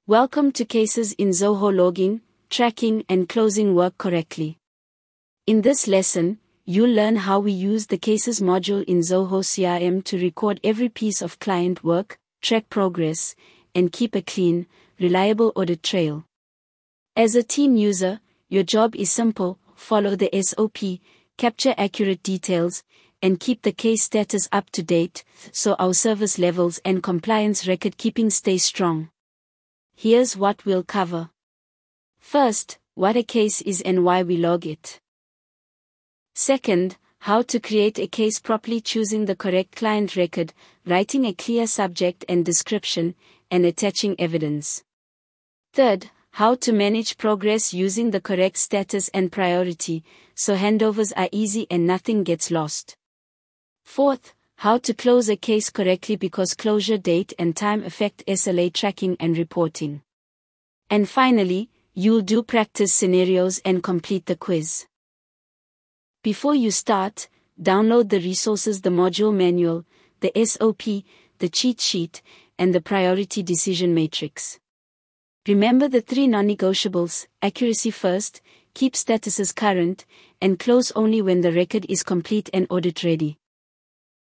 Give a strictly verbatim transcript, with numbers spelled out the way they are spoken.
Welcome to Cases in Zoho. Logging, tracking and closing work correctly. In this lesson, you'll learn how we use the Cases module in Zoho C R M to record every piece of client work, track progress, and keep a clean, reliable audit trail. As a team user, your job is simple: follow the S O P, capture accurate details, and keep the case status up to date, so our service levels and compliance record keeping stay strong. Here's what we'll cover. First, what a case is and why we log it. Second, how to create a case properly, choosing the correct client record, writing a clear subject and description, and attaching evidence. Third, how to manage progress using the correct status and priority, so handovers are easy and nothing gets lost. Fourth, how to close a case correctly because closure date and time affect S L A tracking and reporting. And finally, you'll do practice scenarios and complete the quiz. Before you start, download the resources: the module manual, the S O P, the cheat sheet, and the priority decision matrix. Remember the three non-negotiables: accuracy first, keep statuses current, and close only when the record is complete and audit ready.